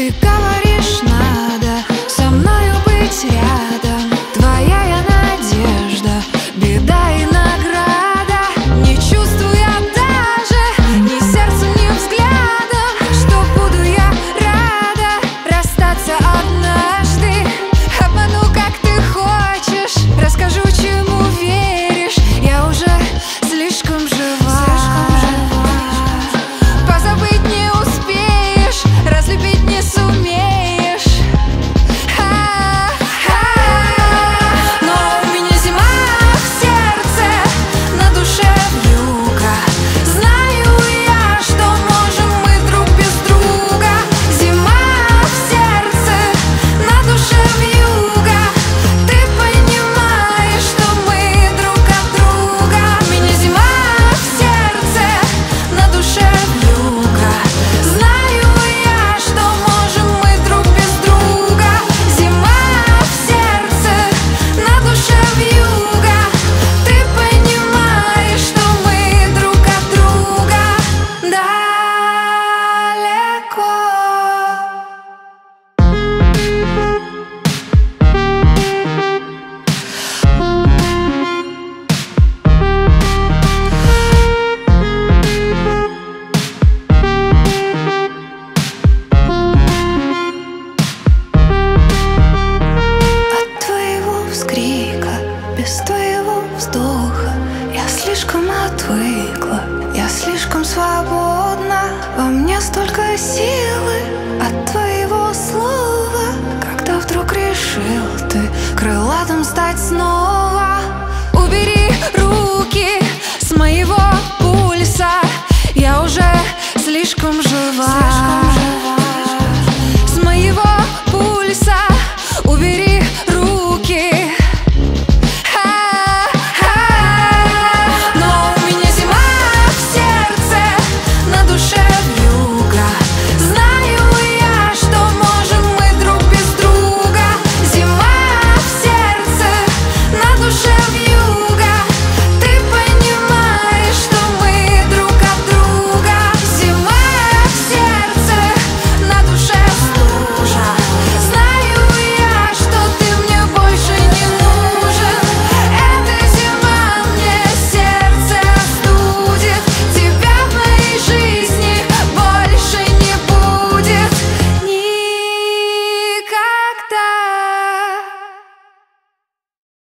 Ты говоришь, надо со мною быть рядом. Твоя я надежда, беда и награда. Не чувствуя даже ни сердцем, ни взглядом, что буду я рада расстаться однажды. Обману, как ты хочешь, расскажу, чему веришь. Я уже слишком жива. Позабыть не успеешь, разлюбить не сумеешь. Но у меня зима в сердце, на душе вьюга. Знаю я, что можем мы друг без друга. Зима в сердце, на душе вьюга. Ты понимаешь, что мы друг от друга. У меня зима в сердце, на душе вьюга. Знаю я, что можем мы друг без друга. Зима в сердце, на душе вьюга. Ты понимаешь, что мы друг от друга далеко. От твоего вскрика, без твоего вздоха я слишком отвыкла, я слишком свободна. Во мне столько силы от твоего слова, когда вдруг решил ты крылатым стать снова.